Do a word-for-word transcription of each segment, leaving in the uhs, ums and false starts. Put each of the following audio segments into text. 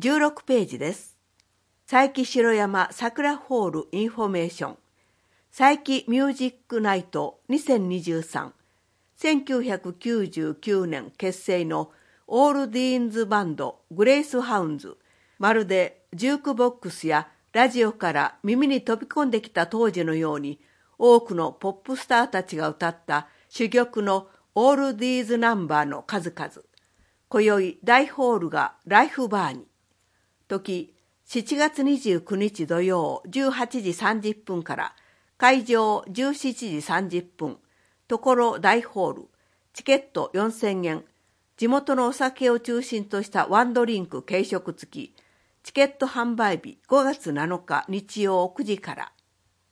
じゅうろくページです。佐伯城山桜ホールインフォメーション。佐伯ミュージックナイトにせんにじゅうさん。せんきゅうひゃくきゅうじゅうきゅうねん結成のオールディーンズバンドグレイスハウンズ。まるでジュークボックスやラジオから耳に飛び込んできた当時のように、多くのポップスターたちが歌った珠玉のオールディーズナンバーの数々。今宵大ホールがライフバーに。時、しちがつにじゅうくにち土曜じゅうはちじさんじゅっぷんから会場じゅうしちじさんじゅっぷん、ところ大ホール、チケットよんせんえん、地元のお酒を中心としたワンドリンク軽食付き、チケット販売日ごがつなのか日曜くじから。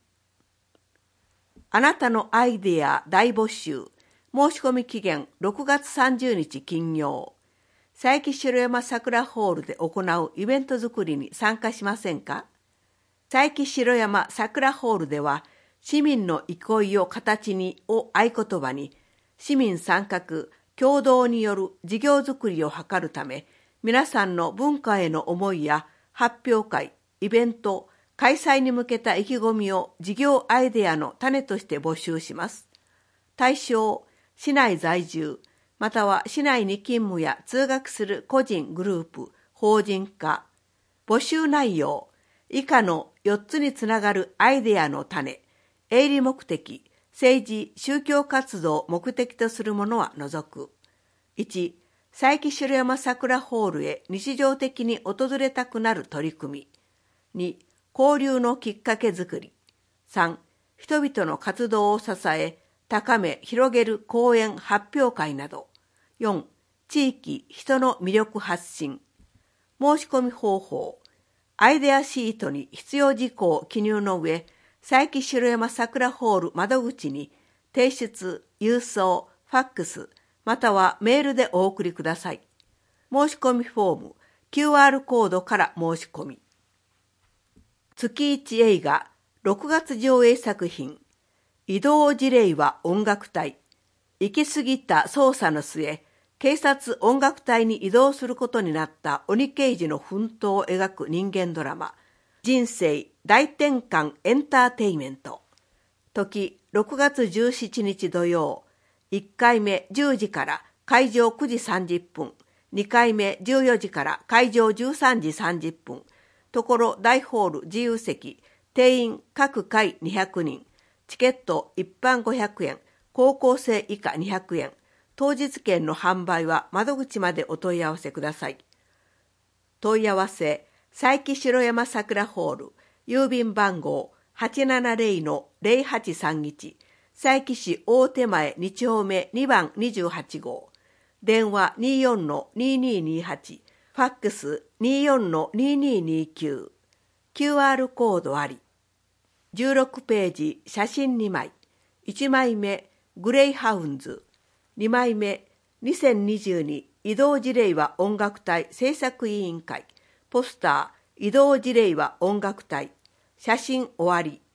あなたのアイデア大募集、申し込み期限ろくがつさんじゅうにち金曜。佐伯城山桜ホールで行うイベント作りに参加しませんか？佐伯城山桜ホールでは、市民の憩いを形にを合言葉に、市民参画、共同による事業作りを図るため、皆さんの文化への思いや発表会、イベント、開催に向けた意気込みを事業アイデアの種として募集します。対象、市内在住、または市内に勤務や通学する個人、グループ、法人化。募集内容、以下のよっつにつながるアイデアの種、営利目的、政治、宗教活動を目的とするものは除く。いち、佐伯城山桜ホールへ日常的に訪れたくなる取り組み。に、交流のきっかけづくり。さん、人々の活動を支え、高め、広げる講演、発表会など。よん、地域、人の魅力発信。申し込み方法。アイデアシートに必要事項を記入の上、佐伯城山桜ホール窓口に提出、郵送、ファックス、またはメールでお送りください。申し込みフォーム、キューアール コードから申し込み。月一映画、ろくがつ上映作品、異動辞令は音楽隊。行き過ぎた捜査の末、警察音楽隊に異動することになった鬼刑事の奮闘を描く人間ドラマ、人生大転換エンターテイメント。時、ろくがつじゅうしちにち土曜、いっかいめじゅうじから会場くじさんじゅっぷん、にかいめじゅうよじから会場じゅうさんじさんじゅっぷん、ところ大ホール自由席、定員各回にひゃくにん、チケット一般ごひゃくえん、高校生以下にひゃくえん、当日券の販売は窓口までお問い合わせください。問い合わせ、佐伯城山桜ホール、郵便番号 はちななゼロ のゼロはちさんいち、佐伯市大手前に丁目にばんにじゅうはちごう、電話 にじゅうよんのにじゅうににはち、ファックス にじゅうよんのにじゅうにきゅう、キューアール コードあり。じゅうろくページ、写真にまい。いちまいめ、グレイハウンズ。にまいめ、にせんにじゅうに移動辞令は音楽隊制作委員会。ポスター、移動辞令は音楽隊。写真終わり。